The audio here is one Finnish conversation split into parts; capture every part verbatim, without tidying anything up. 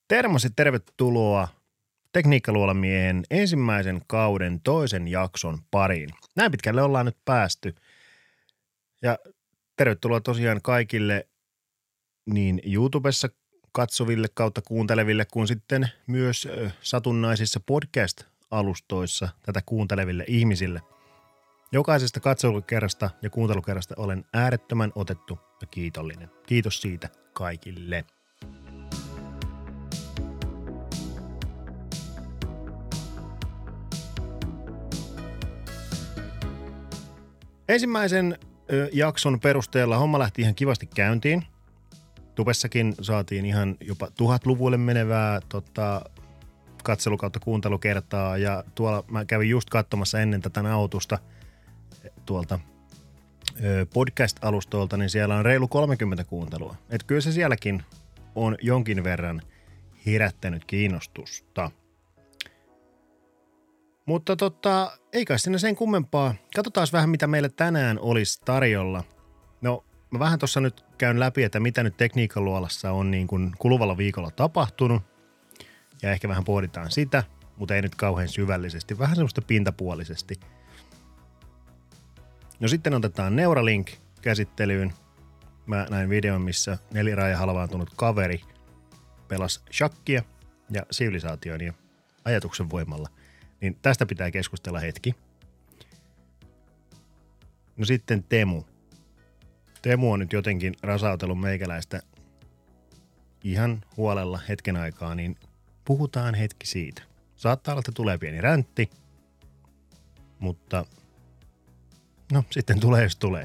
Termasi, tervetuloa Tekniikkaluolamiehen ensimmäisen kauden toisen jakson pariin. Näin pitkälle ollaan nyt päästy. Ja tervetuloa tosiaan kaikille niin YouTubessa katsoville kautta kuunteleville kuin sitten myös satunnaisissa podcast-alustoissa tätä kuunteleville ihmisille. Jokaisesta katselukerrasta ja kuuntelukerrasta olen äärettömän otettu ja kiitollinen. Kiitos siitä kaikille. Ensimmäisen ö, jakson perusteella homma lähti ihan kivasti käyntiin. Tubessakin saatiin ihan jopa tuhatluvulle menevää tota, katselu- kautta kuuntelukertaa ja tuolla mä kävin just katsomassa ennen tätä nautusta tuolta ö, podcast-alustolta, niin siellä on reilu kolmekymmentä kuuntelua. Et kyllä se sielläkin on jonkin verran herättänyt kiinnostusta. Mutta tota, ei kai sinne sen kummempaa. Katsotaan vähän, mitä meillä tänään olisi tarjolla. No, mä vähän tuossa nyt käyn läpi, että mitä nyt Tekniikkaluolassa on niin kuin kuluvalla viikolla tapahtunut. Ja ehkä vähän pohditaan sitä, mutta ei nyt kauhean syvällisesti, vähän semmoista pintapuolisesti. No sitten otetaan Neuralink käsittelyyn. Mä näin videon, missä neliraaja halvaantunut kaveri pelasi shakkia ja sivilisaation ja ajatuksen voimalla. Niin tästä pitää keskustella hetki. No sitten Temu. Temu on nyt jotenkin rasautellut meikäläistä ihan huolella hetken aikaa, niin puhutaan hetki siitä. Saattaa olla, että tulee pieni räntti, mutta no sitten tulee, jos tulee.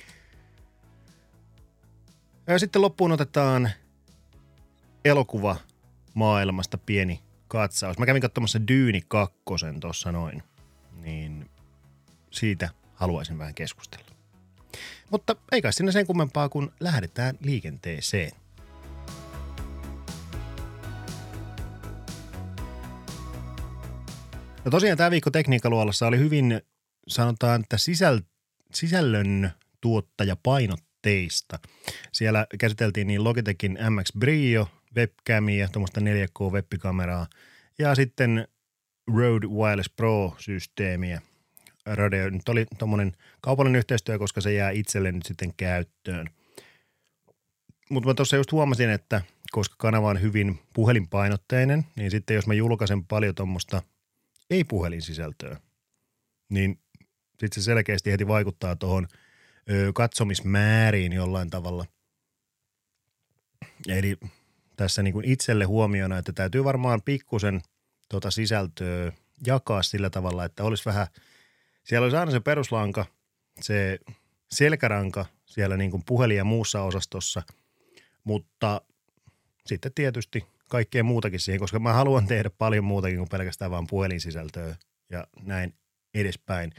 Ja sitten loppuun otetaan elokuva maailmasta pieni katsaus. Mä kävin katsomassa Dyyni kakkosen tossa noin, niin siitä haluaisin vähän keskustella. Mutta ei kai sinne sen kummempaa, kun lähdetään liikenteeseen. No tosiaan tämä viikko Tekniikkaluolassa oli hyvin, sanotaan, että sisäl- sisällön tuottajapainotteista. Siellä käsiteltiin niin Logitechin M X Brio, webcamia, tuommoista neljä K-webbikameraa ja sitten Rode Wireless Pro-systeemiä. Rode nyt oli tuommoinen kaupallinen yhteistyö, koska se jää itselle nyt sitten käyttöön. Mutta mä tuossa just huomasin, että koska kanava on hyvin puhelinpainotteinen, niin sitten jos mä julkaisen paljon tuommoista ei-puhelinsisältöä, niin sitten se selkeästi heti vaikuttaa tuohon katsomismääriin jollain tavalla. Eli tässä niin kuin itselle huomiona, että täytyy varmaan pikkusen tuota sisältöä jakaa sillä tavalla, että olisi vähän, siellä olisi aina se peruslanka, se selkäranka siellä niin kuin puhelin ja muussa osastossa, mutta sitten tietysti kaikkea muutakin siihen, koska mä haluan tehdä paljon muutakin kuin pelkästään vaan puhelinsisältöä ja näin edespäin.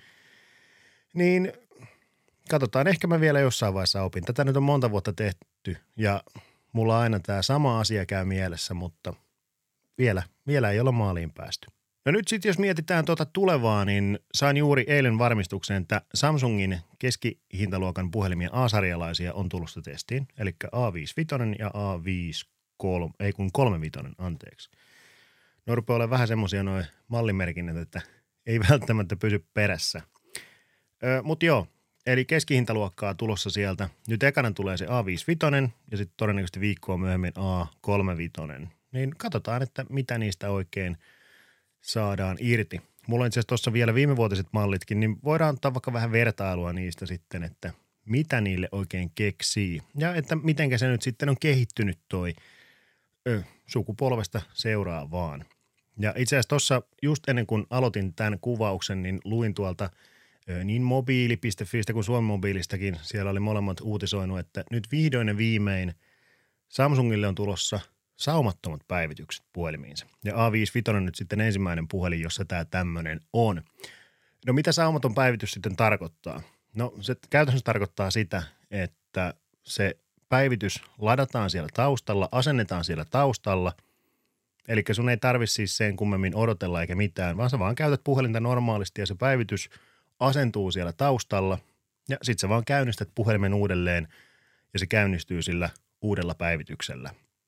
Niin katsotaan, ehkä mä vielä jossain vaiheessa opin. Tätä nyt on monta vuotta tehty ja mulla aina tämä sama asia käy mielessä, mutta vielä, vielä ei olla maaliin päästy. No nyt sitten jos mietitään tuota tulevaa, niin sain juuri eilen varmistuksen, että Samsungin keskihintaluokan puhelimia A-sarjalaisia on tulossa testiin. Eli A viisikymmentäviisi ja A viisikymmentäkolme, ei kun kolmekymmentäviisi, anteeksi. Ne rupeaa olemaan vähän semmoisia noin mallimerkinnät, että ei välttämättä pysy perässä. Öö, Mutta joo. Eli keskihintaluokkaa tulossa sieltä. Nyt ekana tulee se A viisikymmentäviisi ja sitten todennäköisesti viikkoa myöhemmin A kolmekymmentäviisi. Niin katsotaan, että mitä niistä oikein saadaan irti. Mulla on itse asiassa tuossa vielä viimevuotiset mallitkin, niin voidaan ottaa vaikka vähän vertailua niistä sitten, että mitä niille oikein keksii. Ja että mitenkä se nyt sitten on kehittynyt toi ö, sukupolvesta seuraavaan. Ja itse asiassa tuossa just ennen kuin aloitin tämän kuvauksen, niin luin tuolta niin mobiili piste fistä kuin Suomen mobiilistakin, siellä oli molemmat uutisoinut, että nyt vihdoin ja viimein Samsungille on tulossa saumattomat päivitykset puhelimiinsa. Ja A viisikymmentäviisi on nyt sitten ensimmäinen puhelin, jossa tämä tämmöinen on. No mitä saumaton päivitys sitten tarkoittaa? No se käytännössä tarkoittaa sitä, että se päivitys ladataan siellä taustalla, asennetaan siellä taustalla, eli sun ei tarvitse siis sen kummemmin odotella eikä mitään, vaan sä vaan käytät puhelinta normaalisti ja se päivitys asentuu siellä taustalla ja sit sä vaan käynnistät puhelimen uudelleen ja se käynnistyy sillä uudella päivityksellä.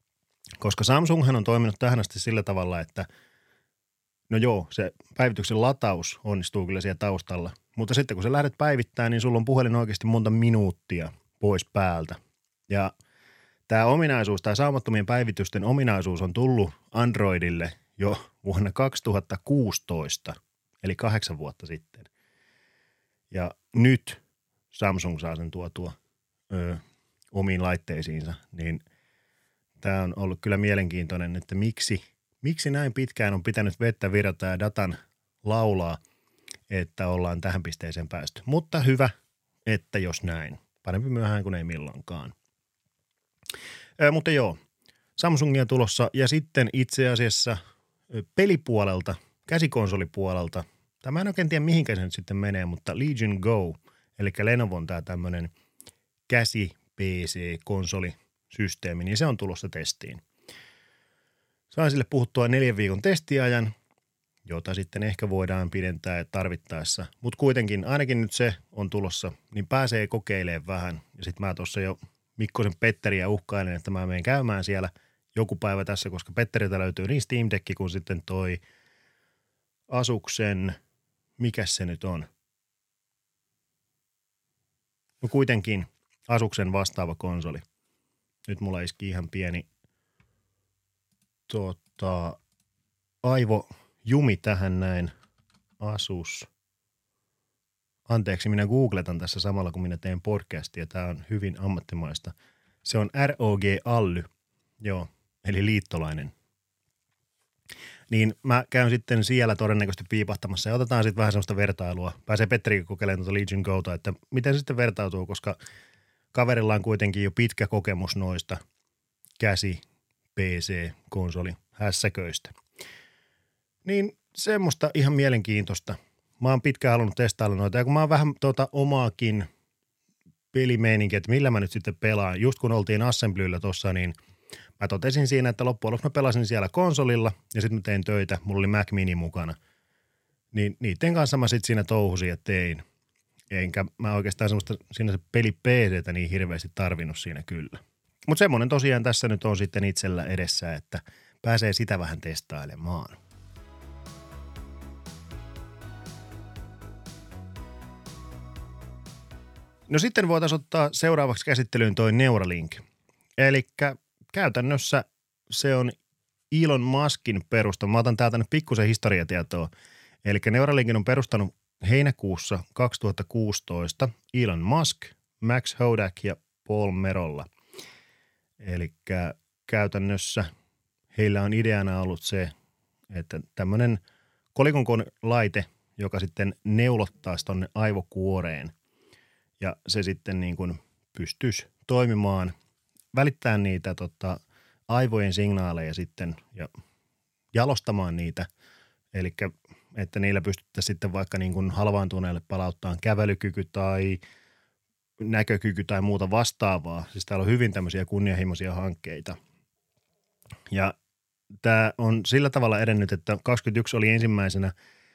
Koska Samsunghan on toiminut tähän asti sillä tavalla, että no joo, se päivityksen lataus onnistuu kyllä siellä taustalla, mutta sitten kun sä lähdet päivittämään, niin sulla on puhelin oikeasti monta minuuttia pois päältä. Ja tämä ominaisuus, tämä saumattomien päivitysten ominaisuus on tullut Androidille jo vuonna kaksituhattakuusitoista, eli kahdeksan vuotta sitten. Ja nyt Samsung saa sen tuotua ö, omiin laitteisiinsa, niin tämä on ollut kyllä mielenkiintoinen, että miksi, miksi näin pitkään on pitänyt vettä virrata ja datan laulaa, että ollaan tähän pisteeseen päästy. Mutta hyvä, että jos näin. Parempi myöhään kuin ei milloinkaan. Ö, mutta joo, Samsungia tulossa ja sitten itse asiassa pelipuolelta, käsikonsolipuolelta, tai mä en oikein tiedä mihinkä se nyt sitten menee, mutta Legion Go, eli Lenovon tämä tämmöinen käsi-P C-konsolisysteemi, niin se on tulossa testiin. Sain sille puhuttua neljän viikon testiajan, jota sitten ehkä voidaan pidentää tarvittaessa, mutta kuitenkin ainakin nyt se on tulossa, niin pääsee kokeilemaan vähän. Ja sitten mä tuossa jo Mikkosen Petteriä uhkailen, että mä menen käymään siellä joku päivä tässä, koska Petteriltä löytyy niin Steam Deck kuin sitten toi Asuksen, mikäs se nyt on? No kuitenkin Asuksen vastaava konsoli. Nyt mulla iski ihan pieni tota, aivojumi tähän näin. Asus. Anteeksi, minä googletan tässä samalla, kun minä teen podcastia. Tämä on hyvin ammattimaista. Se on R O G Ally, joo, eli liittolainen. Niin mä käyn sitten siellä todennäköisesti piipahtamassa ja otetaan sitten vähän sellaista vertailua. Pääsee Petteri kokeilemaan tuota Legion Gota, että miten se sitten vertautuu, koska kaverilla on kuitenkin jo pitkä kokemus noista käsi, P C, konsoli, hässäköistä. Niin semmoista ihan mielenkiintoista. Mä oon pitkään halunnut testailla noita ja kun mä oon vähän tuota omaakin pelimeininkiä, että millä mä nyt sitten pelaan. Just kun oltiin Assemblyllä tossa, niin mä totesin siinä, että loppujen lopuksi mä pelasin siellä konsolilla ja sitten mä tein töitä. Mulla oli Mac Mini mukana. Niin niiden kanssa mä sitten siinä touhusin ja tein. Enkä mä oikeastaan semmoista siinä se peli P C:tä niin hirveästi tarvinnut siinä kyllä. Mutta semmoinen tosiaan tässä nyt on sitten itsellä edessä, että pääsee sitä vähän testailemaan. No sitten voitaisiin ottaa seuraavaksi käsittelyyn toi Neuralink. Eli käytännössä se on Elon Muskin perustama. Mä otan täältä nyt pikkusen historiatietoa. Eli Neuralinkin on perustanut heinäkuussa kaksituhattakuusitoista Elon Musk, Max Hodak ja Paul Merolla. Eli käytännössä heillä on ideana ollut se, että tämmöinen kolikon laite, joka sitten neulottaisi tonne aivokuoreen ja se sitten niin kuin pystyisi toimimaan, välittämään niitä tota, aivojen signaaleja sitten ja jalostamaan niitä, eli että niillä pystyttäisiin sitten vaikka niin kuin halvaantuneelle palauttaa kävelykyky tai näkökyky tai muuta vastaavaa. Siis täällä on hyvin tämmöisiä kunnianhimoisia hankkeita. Ja tämä on sillä tavalla edennyt, että kaksikymmentäyksi oli ensimmäisenä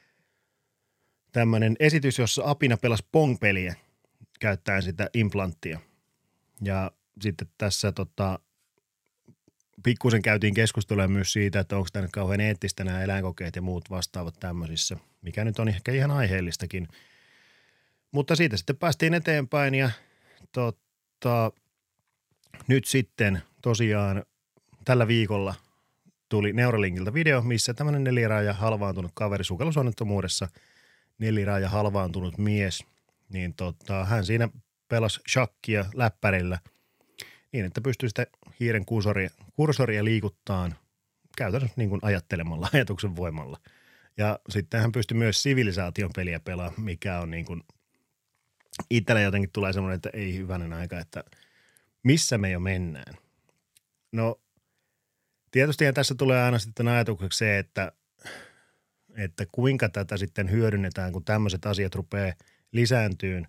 tämmöinen esitys, jossa apina pelasi Pong-peliä käyttäen sitä implanttia. Ja sitten tässä tota, pikkusen käytiin keskustelua myös siitä, että onko tämä nyt kauhean eettistä nämä eläinkokeet ja muut vastaavat tämmöisissä, mikä nyt on ehkä ihan aiheellistakin. Mutta siitä sitten päästiin eteenpäin ja tota, nyt sitten tosiaan tällä viikolla tuli Neuralinkilta video, missä tämmöinen neliraaja halvaantunut kaveri sukellusonnettomuudessa, neliraaja halvaantunut mies, niin tota, hän siinä pelasi shakkia läppärillä niin, että pystyy sitä hiiren kursoria, kursoria liikuttaan käytännössä niin kuin ajattelemalla, ajatuksen voimalla. Ja sitten hän pystyi myös sivilisaation peliä pelaamaan, mikä on niin kuin itsellä jotenkin tulee semmoinen, että ei hyvänen aika, että missä me jo mennään. No tietysti tässä tulee aina sitten ajatukseksi se, että, että kuinka tätä sitten hyödynnetään, kun tämmöiset asiat rupeaa lisääntyyn.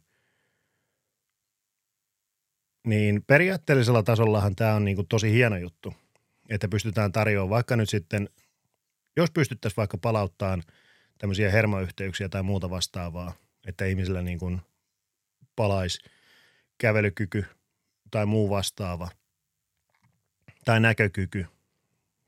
Niin periaatteellisella tasollahan tämä on niin kuin tosi hieno juttu, että pystytään tarjoamaan vaikka nyt sitten, jos pystyttäisiin vaikka palauttamaan tämmöisiä hermoyhteyksiä tai muuta vastaavaa, että ihmisillä niin kuin palaisi kävelykyky tai muu vastaava tai näkökyky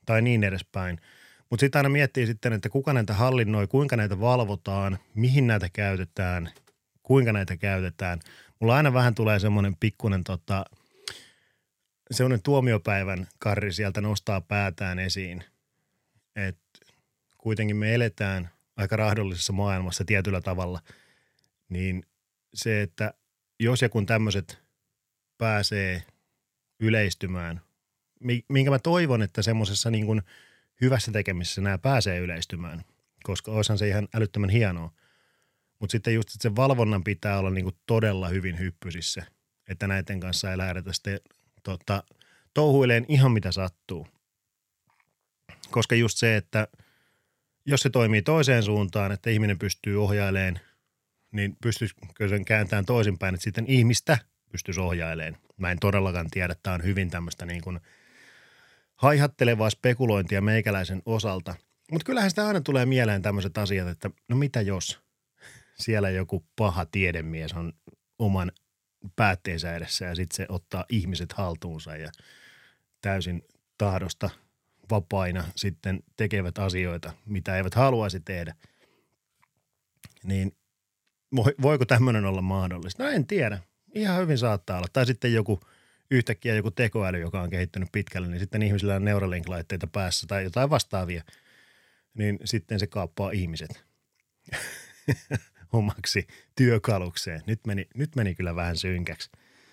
tai niin edespäin. Mutta sitten aina miettii sitten, että kuka näitä hallinnoi, kuinka näitä valvotaan, mihin näitä käytetään, kuinka näitä käytetään. Mulla aina vähän tulee semmoinen pikkuinen tota, semmoinen tuomiopäivän karri sieltä nostaa päätään esiin, että kuitenkin me eletään aika rahdollisessa maailmassa tietyllä tavalla, niin se, että jos ja kun tämmöiset pääsee yleistymään, minkä mä toivon, että semmoisessa niin kuin hyvässä tekemisessä nämä pääsee yleistymään, koska olisihan se ihan älyttömän hienoa. Mutta sitten just, että se valvonnan pitää olla niin kuin todella hyvin hyppysissä, että näiden kanssa ei lähdetä sitten tota, touhuileen ihan mitä sattuu. Koska just se, että jos se toimii toiseen suuntaan, että ihminen pystyy ohjailemaan, niin pystyisikö sen kääntämään toisinpäin, että sitten ihmistä pystyisi ohjailemaan. Mä en todellakaan tiedä, että tämä on hyvin tämmöistä niin kuin haihattelevaa spekulointia meikäläisen osalta. Mutta kyllähän sitä aina tulee mieleen tämmöiset asiat, että no mitä jos siellä joku paha tiedemies on oman päätteensä edessä ja sitten se ottaa ihmiset haltuunsa ja täysin tahdosta vapaina sitten tekevät asioita, mitä eivät haluaisi tehdä. Niin voiko tämmöinen olla mahdollista? No en tiedä. Ihan hyvin saattaa olla. Tai sitten joku yhtäkkiä joku tekoäly, joka on kehittynyt pitkälle, niin sitten ihmisillä on Neuralink-laitteita päässä tai jotain vastaavia, niin sitten se kaappaa ihmiset omaksi työkalukseen. Nyt meni, nyt meni kyllä vähän synkäksi.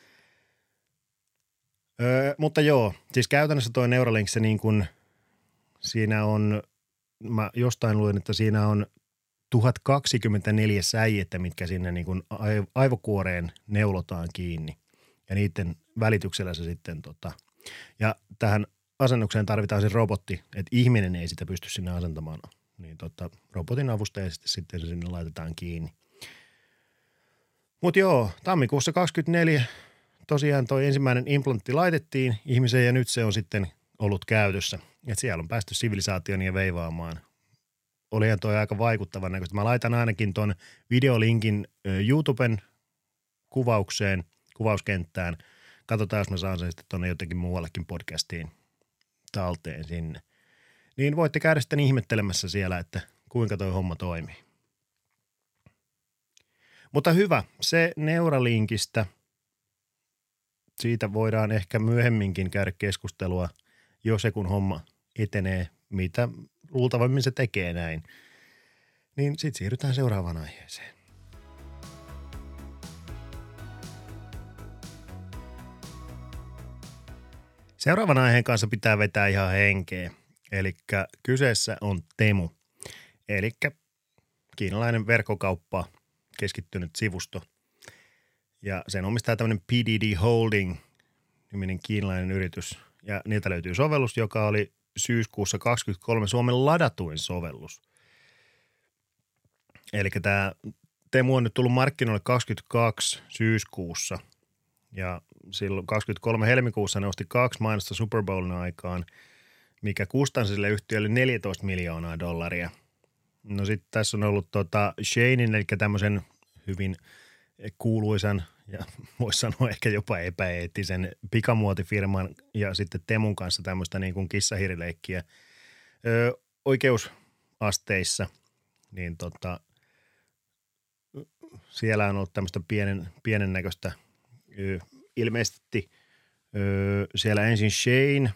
Öö, mutta joo, siis käytännössä toi Neuralink, se niin kuin, siinä on, mä jostain luin, että siinä on tuhat kaksikymmentäneljä säijettä, mitkä sinne niin kuin aivokuoreen neulotaan kiinni. Ja niiden välityksellä se sitten tota, ja tähän asennukseen tarvitaan se robotti, että ihminen ei sitä pysty sinne asentamaan. Niin tota, robotin avusteisesti sitten se sinne laitetaan kiinni. Mutta joo, tammikuussa kaksikymmentäneljä tosiaan toi ensimmäinen implantti laitettiin ihmiseen ja nyt se on sitten ollut käytössä. Et siellä on päästy sivilisaation ja veivaamaan. Olihan toi aika vaikuttavan näköistä. Mä laitan ainakin ton videolinkin YouTuben kuvaukseen, kuvauskenttään. Katsotaan, jos mä saan sen sitten tuonne jotenkin muuallekin podcastiin talteen sinne. Niin voitte käydä sitten ihmettelemässä siellä, että kuinka toi homma toimii. Mutta hyvä, se Neuralinkistä, siitä voidaan ehkä myöhemminkin käydä keskustelua, jos se kun homma etenee, mitä luultavammin se tekee näin. Niin sitten siirrytään seuraavaan aiheeseen. Seuraavan aiheen kanssa pitää vetää ihan henkeä. Eli kyseessä on Temu, eli kiinalainen verkkokauppa keskittynyt sivusto. Ja sen omistaa tämmöinen P D D Holding-niminen kiinalainen yritys. Ja niiltä löytyy sovellus, joka oli syyskuussa kaksikymmentäkolme Suomen ladatuin sovellus. Eli tämä Temu on nyt tullut markkinoille kaksikymmentäkaksi syyskuussa. Ja silloin kaksikymmentäkolme helmikuussa ne osti kaksi mainosta Super Bowlin aikaan, mikä kustansi sille yhtiölle neljätoista miljoonaa dollaria. No sitten tässä on ollut tota Sheinin, eli tämmöisen hyvin kuuluisan ja voisi sanoa ehkä jopa epäeettisen pikamuotifirman ja sitten Temun kanssa tämmöistä niin kuin kissahirileikkiä öö, oikeusasteissa, niin tota, siellä on ollut tämmöistä pienen, pienen näköistä öö, ilmeisesti öö, siellä ensin Shein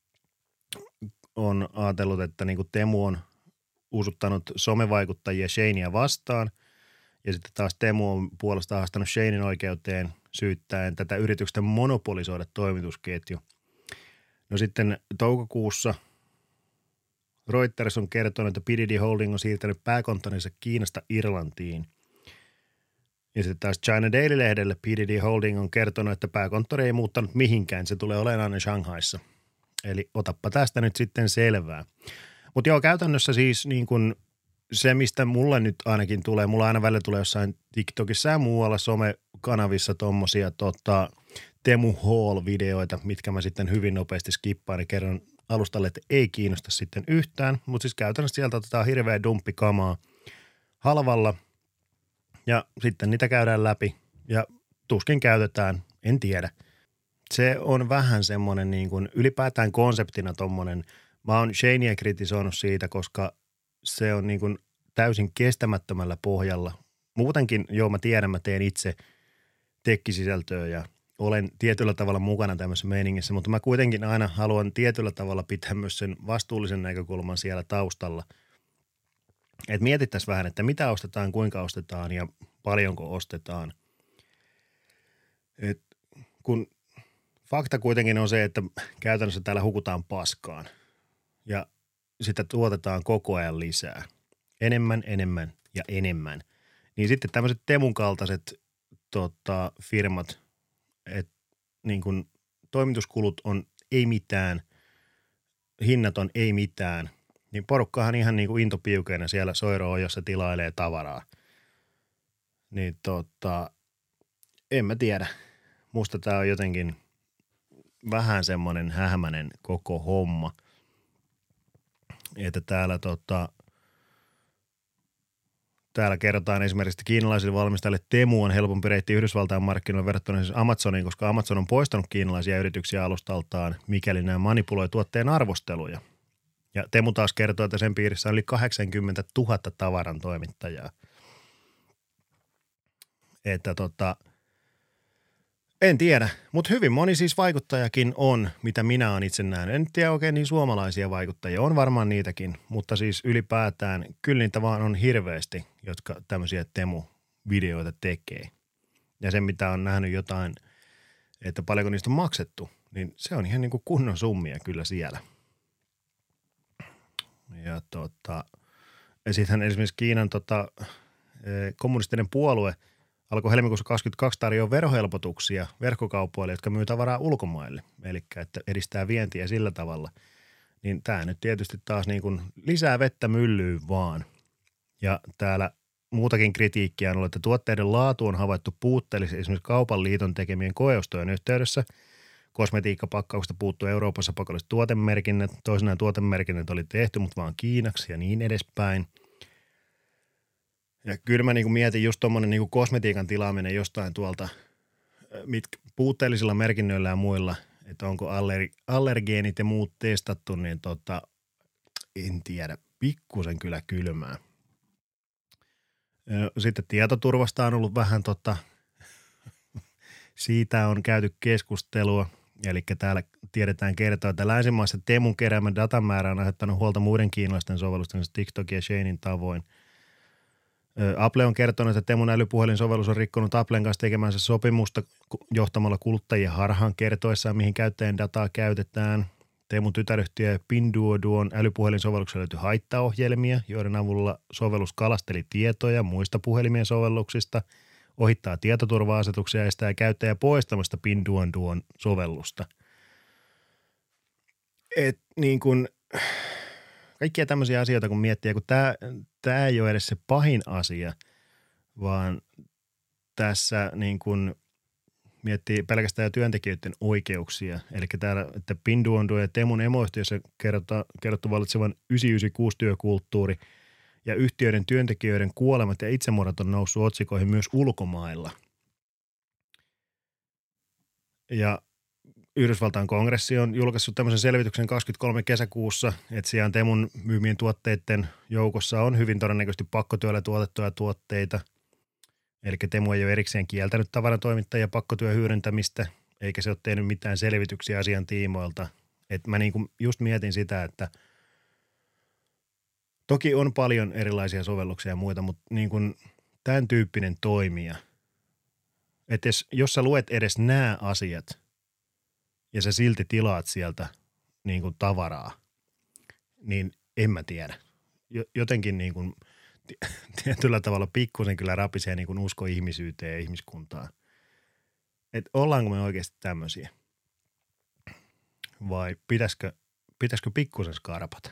on ajatellut, että niin kuin Temu on uusuttanut somevaikuttajia Sheinia vastaan ja sitten taas Temu on puolestaan haastanut Sheinin oikeuteen syyttäen tätä yrityksen monopolisoida toimitusketju. No sitten toukokuussa Reuters on kertonut, että P D D Holding on siirtänyt pääkonttorinsa Kiinasta Irlantiin. Ja sitten taas China Daily-lehdelle P D D Holding on kertonut, että pääkonttori ei muuttanut mihinkään, se tulee olemaan Shanghaissa. Eli otappa tästä nyt sitten selvää. Mutta joo, käytännössä siis niin kun se, mistä mulle nyt ainakin tulee, mulla aina välillä tulee jossain TikTokissa ja muualla somekanavissa tommosia tota, Temu Haul-videoita, mitkä mä sitten hyvin nopeasti skippaan ja kerron alustalle, että ei kiinnosta sitten yhtään. Mutta siis käytännössä sieltä otetaan hirveä dumppikamaa halvalla ja sitten niitä käydään läpi ja tuskin käytetään, en tiedä. Se on vähän semmoinen niin kuin ylipäätään konseptina tommonen Mä oon Shanea kritisoinut siitä, koska se on niin kuin täysin kestämättömällä pohjalla. Muutenkin, joo, mä tiedän, mä teen itse tekkisisältöä ja olen tietyllä tavalla mukana tämmöisessä meiningissä, mutta mä kuitenkin aina haluan tietyllä tavalla pitää myös sen vastuullisen näkökulman siellä taustalla. Että mietittäisiin vähän, että mitä ostetaan, kuinka ostetaan ja paljonko ostetaan. Et kun fakta kuitenkin on se, että käytännössä täällä hukutaan paskaan ja sitä tuotetaan koko ajan lisää. Enemmän, enemmän ja enemmän. Niin sitten tämmöiset Temun kaltaiset tota, firmat, että niin kun toimituskulut on ei mitään, hinnat on ei mitään, niin porukkahan ihan niin kuin intopiukeena siellä soiroo, jossa tilailee tavaraa. Niin tota, en mä tiedä. Musta tää on jotenkin vähän semmoinen hähmäinen koko homma. Että täällä tota, täällä kerrotaan esimerkiksi, että kiinalaisille valmistajille Temu on helpompi reitti Yhdysvaltain markkinoille verrattuna siis Amazoniin, koska Amazon on poistanut kiinalaisia yrityksiä alustaltaan, mikäli nämä manipuloi tuotteen arvosteluja. Ja Temu taas kertoo, että sen piirissä on yli kahdeksankymmentätuhatta tavaran toimittajaa. Että tota, en tiedä, mutta hyvin moni siis vaikuttajakin on, mitä minä olen itse nähnyt. En tiedä oikein niin suomalaisia vaikuttajia, on varmaan niitäkin, mutta siis ylipäätään kyllä niitä vaan on hirveästi, jotka tämmöisiä Temu-videoita tekee. Ja se, mitä on nähnyt jotain, että paljonko niistä on maksettu, niin se on ihan niin kuin kunnon summia kyllä siellä. Ja tota, ja sittenhän esimerkiksi Kiinan tota, kommunistinen puolue alkoi helmikuussa kaksikymmentäkaksi tarjoaa verohelpotuksia verkkokaupoille, jotka myy tavaraa ulkomaille, eli että edistää vientiä sillä tavalla. Niin tämä nyt tietysti taas niin kuin lisää vettä myllyyn vaan. Ja täällä muutakin kritiikkiä on ollut, että tuotteiden laatu on havaittu puutteellisesti esimerkiksi Kaupan liiton tekemien koeostojen yhteydessä. Kosmetiikkapakkauksesta puuttuu Euroopassa pakolliset tuotemerkinnät, toisinaan tuotemerkinnät oli tehty, mutta vaan Kiinaksi ja niin edespäin. Ja kyllä mä niinku mietin just tommonen niinku kosmetiikan tilaaminen jostain tuolta mitkä puutteellisilla merkinnöillä ja muilla, että onko aller, allergeenit ja muut testattu, niin tota, en tiedä, pikkusen kyllä kylmää. Sitten tietoturvasta on ollut vähän tota, siitä on käyty keskustelua, eli täällä tiedetään kertoa, että länsimaissa Temun keräämä datamäärä on aiheuttanut huolta muiden kiinalaisten sovellusten, TikTok ja Sheinin tavoin. Apple on kertonut, että Temun älypuhelinsovellus on rikkonut Applen kanssa tekemänsä sopimusta johtamalla kuluttajia harhaan kertoessaan, mihin käyttäjän dataa käytetään. Temun tytäryhtiö Pinduoduon älypuhelinsovelluksella löytyi haittaohjelmia, joiden avulla sovellus kalasteli tietoja muista puhelimien sovelluksista, ohittaa tietoturva-asetuksia ja estää käyttäjää poistamasta Pinduoduon sovellusta. Et niin kuin kaikkia tämmöisiä asioita, kun miettii, kun tämä, tämä ei ole edes se pahin asia, vaan tässä niin kuin miettii pelkästään työntekijöiden oikeuksia. Eli täällä, että Pinduoduo ja Temun emoyhtiössä kerrottu vallitsevan yhdeksänsataayhdeksänkymmentäkuusi työkulttuuri ja yhtiöiden työntekijöiden kuolemat ja itsemurhat on noussut otsikoihin myös ulkomailla. Ja Yhdysvaltain kongressi on julkaissut tämmöisen selvityksen kaksikymmentäkolme kesäkuussa, että sijaan Temun myymien tuotteiden joukossa on hyvin todennäköisesti pakkotyöllä tuotettuja tuotteita. Eli Temu ei ole erikseen kieltänyt tavarantoimittajia pakkotyön hyödyntämistä, eikä se ole tehnyt mitään selvityksiä asian tiimoilta. Et mä niinku just mietin sitä, että toki on paljon erilaisia sovelluksia ja muita, mutta niinku tämän tyyppinen toimija, että jos, jos sä luet edes nämä asiat ja sä silti tilaat sieltä niinku tavaraa, niin en mä tiedä. Jotenkin niin kuin tietyllä tavalla pikkusen kyllä rapisee niin kuin usko ihmisyyteen ja ihmiskuntaan. Että ollaanko me oikeasti tämmöisiä? Vai pitäisikö, pitäisikö pikkusen skarpata?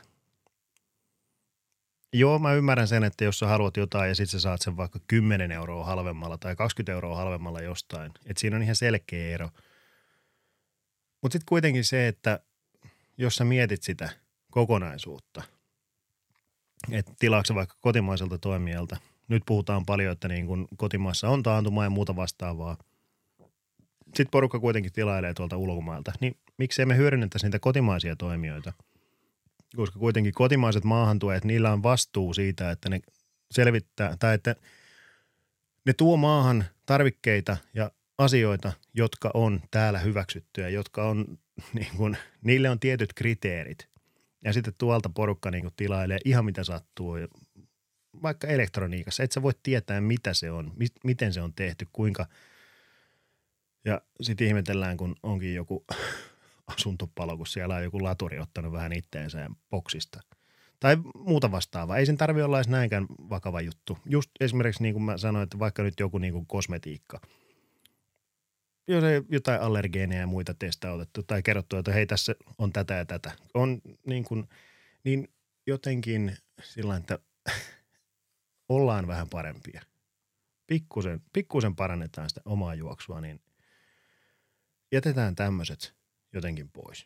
Joo, mä ymmärrän sen, että jos sä haluat jotain ja sit sä saat sen vaikka kymmenen euroa halvemmalla tai kaksikymmentä euroa halvemmalla jostain. Että siinä on ihan selkeä ero. Mutta sitten kuitenkin se, että jos sä mietit sitä kokonaisuutta, että tilaatko vaikka kotimaiselta toimijalta. Nyt puhutaan paljon, että niin kun kotimaassa on taantuma ja muuta vastaavaa. Sitten porukka kuitenkin tilailee tuolta ulkomailta. Niin miksei me hyödynnettäisi niitä kotimaisia toimijoita? koska kuitenkin kotimaiset maahantuojat, niillä on vastuu siitä, että ne selvittää, tai että ne tuo maahan tarvikkeita ja asioita, jotka on täällä hyväksyttyjä, jotka on, niin kuin, niille on tietyt kriteerit. Ja sitten tuolta porukka niin kuin tilailee ihan mitä sattuu, vaikka elektroniikassa. Et sä voi tietää, mitä se on, mi- miten se on tehty, kuinka. Ja sitten ihmetellään, kun onkin joku asuntopalo, kun siellä on joku laturi ottanut vähän itteensä boksista. Tai muuta vastaavaa. Ei sen tarvitse olla edes näinkään vakava juttu. Just esimerkiksi niin kuin mä sanoin, että vaikka nyt joku niin kuin kosmetiikka. Jos ei jotain allergeeneja ja muita testautettu tai kerrottu, että hei tässä on tätä ja tätä. On niin kuin, niin jotenkin sillä että ollaan vähän parempia. Pikkusen, pikkusen parannetaan sitä omaa juoksua, niin jätetään tämmöiset jotenkin pois.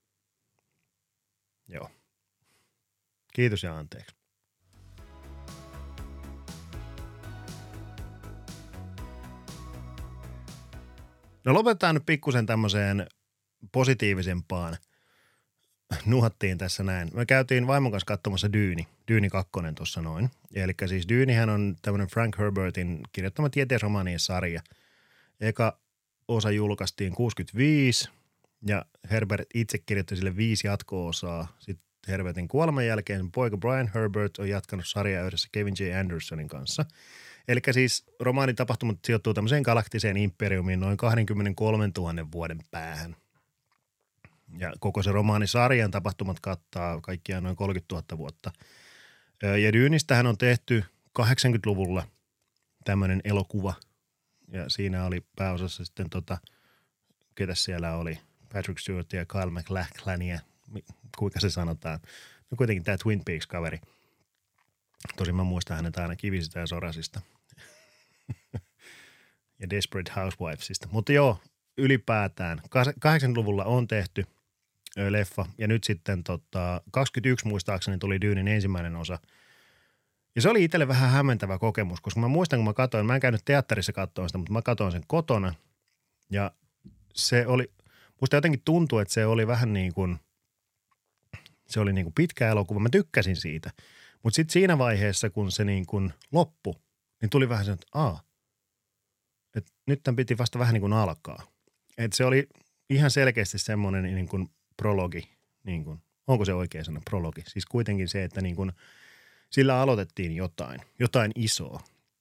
Joo. Kiitos ja anteeksi. No lopetetaan nyt pikkusen tämmöiseen positiivisempaan. Nuhattiin tässä näin. Me käytiin vaimon kanssa katsomassa Dyyni, Dyyni kakkonen tuossa noin. Eli siis Dyynihän on tämmöinen Frank Herbertin kirjoittama tieteisromaanien sarja. Eka osa julkaistiin kuusikymmentäviisi ja Herbert itse kirjoitti sille viisi jatko-osaa. Sitten Herbertin kuoleman jälkeen poika Brian Herbert on jatkanut sarjaa yhdessä Kevin J. Andersonin kanssa. Eli siis romaanin tapahtumat sijoittuu tämmöiseen galaktiseen imperiumiin noin kaksikymmentäkolmetuhatta vuoden päähän. Ja koko se romaanisarjan tapahtumat kattaa kaikkiaan noin kolmekymmentätuhatta vuotta. Ja Dyynistähän on tehty kahdeksankymmentäluvulla tämmöinen elokuva. Ja siinä oli pääosassa sitten tota, ketä siellä oli, Patrick Stewart ja Kyle MacLachlan ja kuinka se sanotaan. No kuitenkin tämä Twin Peaks-kaveri. Tosin mä muistan hänet aina Kivisistä ja Sorasista. ja Desperate Housewivesista. Mutta joo, ylipäätään. kahdeksankymmentäluvulla on tehty leffa ja nyt sitten tota, kaksikymmentäyksi muistaakseni tuli Dyynin ensimmäinen osa. Ja se oli itselle vähän hämmentävä kokemus, koska mä muistan, kun mä katsoin, mä en käynyt teatterissa katsomaan sitä, mutta mä katsoin sen kotona ja se oli, musta jotenkin tuntuu, että se oli vähän niin kuin, se oli niin kuin pitkä elokuva. Mä tykkäsin siitä, mutta sitten siinä vaiheessa, kun se niin kuin loppui, niin tuli vähän se, että aa, että nyt tämän piti vasta vähän niin kuin alkaa. Että se oli ihan selkeästi semmoinen niin kuin prologi, niin kuin, onko se oikea sana, prologi? Siis kuitenkin se, että niin kuin sillä aloitettiin jotain, jotain isoa.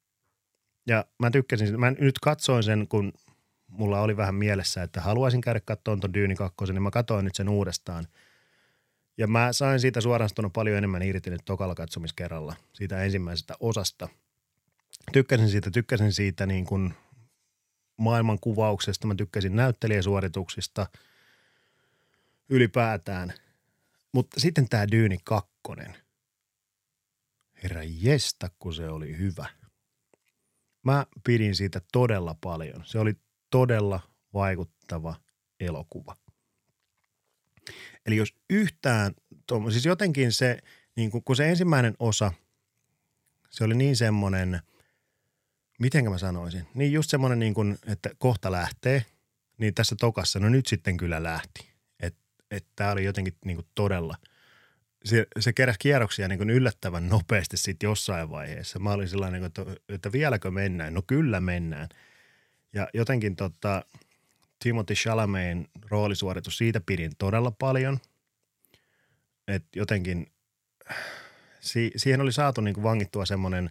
Ja mä tykkäsin, mä nyt katsoin sen, kun mulla oli vähän mielessä, että haluaisin käydä katsomaan ton Dyyni kakkosen, niin mä katsoin nyt sen uudestaan. Ja mä sain siitä suorastaan paljon enemmän irti nyt tokalla katsomiskerralla, siitä ensimmäisestä osasta. Tykkäsin siitä, tykkäsin siitä niin kuin maailman kuvauksesta, mä tykkäsin näyttelijäsuorituksista ylipäätään. Mutta sitten tää Dyyni kakkonen. Herra jesta, kun se oli hyvä. Mä pidin siitä todella paljon. Se oli todella vaikuttava elokuva. Eli jos yhtään, siis jotenkin se, niin kun se ensimmäinen osa, se oli niin semmoinen, mitenkä mä sanoisin, niin just semmoinen niin kuin, että kohta lähtee, niin tässä tokassa, no nyt sitten kyllä lähti. Että et tää oli jotenkin niin kuin todella, se, se keräsi kierroksia niin kuin yllättävän nopeasti sitten jossain vaiheessa. Mä olin sellainen, että, että vieläkö mennään? No kyllä mennään. Ja jotenkin tota, Timothée Chalametin roolisuoritus, siitä pidin todella paljon. Että jotenkin si, siihen oli saatu niin kuin vangittua semmoinen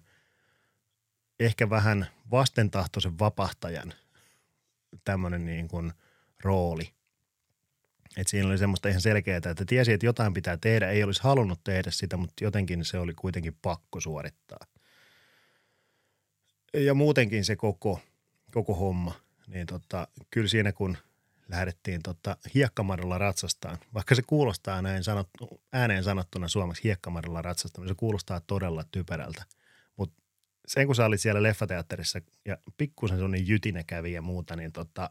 ehkä vähän vastentahtoisen vapahtajan tämmöinen niin kuin rooli. Että siinä oli semmoista ihan selkeää, että tiesi, että jotain pitää tehdä, ei olisi halunnut tehdä sitä, mutta jotenkin se oli kuitenkin pakko suorittaa. Ja muutenkin se koko, koko homma, niin tota, kyllä siinä kun lähdettiin tota hiekkamadolla ratsastaan, vaikka se kuulostaa näin sanottu, ääneen sanottuna suomeksi hiekkamadolla ratsastaan, niin se kuulostaa todella typerältä. Mutta sen kun sä olit siellä leffateatterissa ja pikkusen sellainen jytinä kävi ja muuta, niin tota,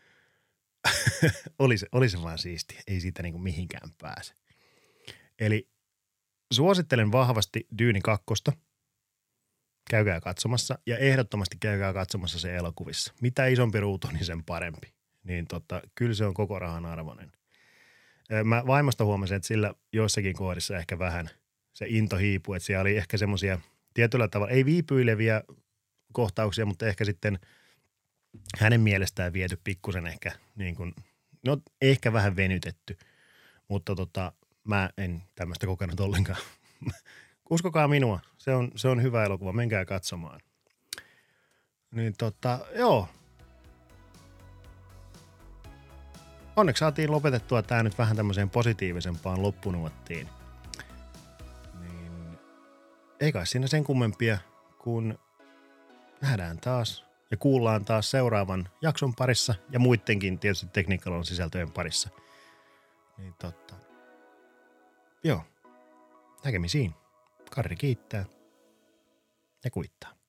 oli, se, oli se vaan siisti. Ei siitä niinku mihinkään pääse. Eli suosittelen vahvasti Dyyni kakkosta. Käykää katsomassa ja ehdottomasti käykää katsomassa se elokuvissa. Mitä isompi ruutu, niin sen parempi. Niin tota, kyllä se on koko rahan arvoinen. Mä vaimosta huomasin, että sillä joissakin kohdissa ehkä vähän se into hiipui, että siellä oli ehkä semmoisia tietyllä tavalla, ei viipyileviä kohtauksia, mutta ehkä sitten hänen mielestään viety pikkusen ehkä niin kuin, no ehkä vähän venytetty, mutta tota, mä en tämmöistä kokenut ollenkaan. Uskokaa minua, se on, se on hyvä elokuva, menkää katsomaan. Niin tota, joo. Onneksi saatiin lopetettua tää nyt vähän tämmöiseen positiivisempaan loppunuottiin. Niin ei kai siinä sen kummempia, kun nähdään taas ja kuullaan taas seuraavan jakson parissa ja muidenkin tietysti Tekniikkalon sisältöjen parissa. Niin totta. Joo. Näkemisiin. Karri kiittää ja kuittaa.